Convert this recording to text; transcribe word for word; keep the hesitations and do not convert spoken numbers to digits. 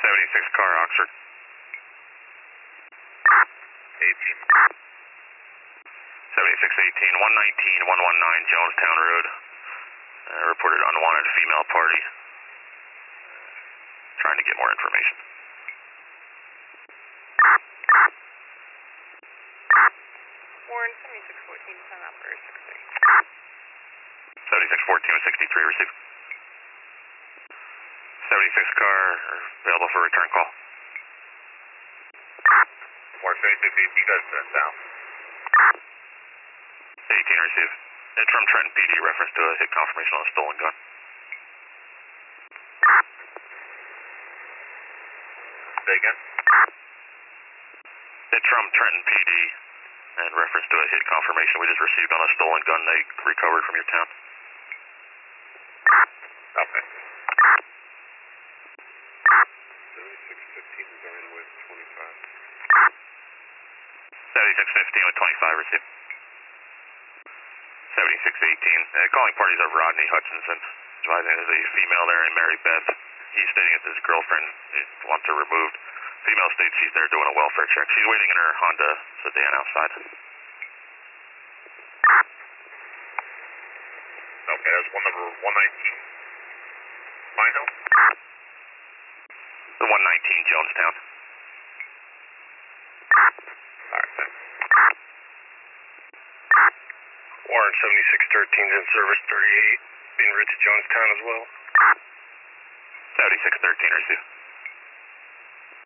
seventy-six car, Oxford. eighteen. seventy-six eighteen, one nineteen, one nineteen Jonestown Road. Uh, reported unwanted female party. Trying to get more information. Warren, seventy-six fourteen, send out for six three. seventy-six fourteen with sixty-three, receive. seventy-six car, available for return call. Warren, seventy-six eighteen, guys, turn south. eighteen, receive. It's from Trenton P D, reference to a hit confirmation on a stolen gun. Say again? It's from Trenton P D, and reference to a hit confirmation we just received on a stolen gun they recovered from your town. Okay. seventy-six fifteen is on with twenty-five. seventy-six fifteen with twenty-five, receive. seventy-six eighteen. Uh, calling parties of Rodney Hutchinson. Advising there's a female there named Mary Beth. He's stating that his girlfriend wants her removed. Female states she's there doing a welfare check. She's waiting in her Honda sedan outside. Okay, that's one number one nineteen. Mine now? The one nineteen Jonestown. Alright, thanks. Warren, seventy-six thirteen's in service, thirty-eight, being rid to Jonestown as well. seventy-six thirteen, receive.